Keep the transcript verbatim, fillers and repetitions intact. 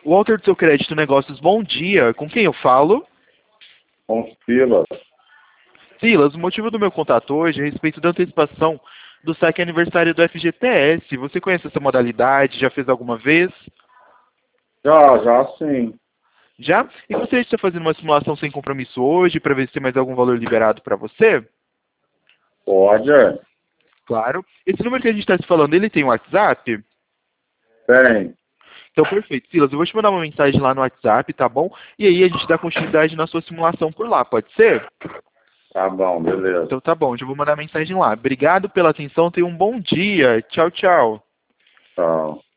Walter do Seu Crédito Negócios, bom dia. Com quem eu falo? Com Silas. Silas, o motivo do meu contato hoje é a respeito da antecipação do saque aniversário do F G T S. Você conhece essa modalidade? Já fez alguma vez? Já, já sim. Já? E você está fazendo uma simulação sem compromisso hoje para ver se tem mais algum valor liberado para você? Pode, é. Claro. Esse número que a gente está se falando, ele tem WhatsApp? Tem. Então, perfeito. Silas, eu vou te mandar uma mensagem lá no WhatsApp, tá bom? E aí a gente dá continuidade na sua simulação por lá, pode ser? Tá bom, beleza. Então tá bom, já vou mandar mensagem lá. Obrigado pela atenção, tenha um bom dia. Tchau, tchau. Tchau.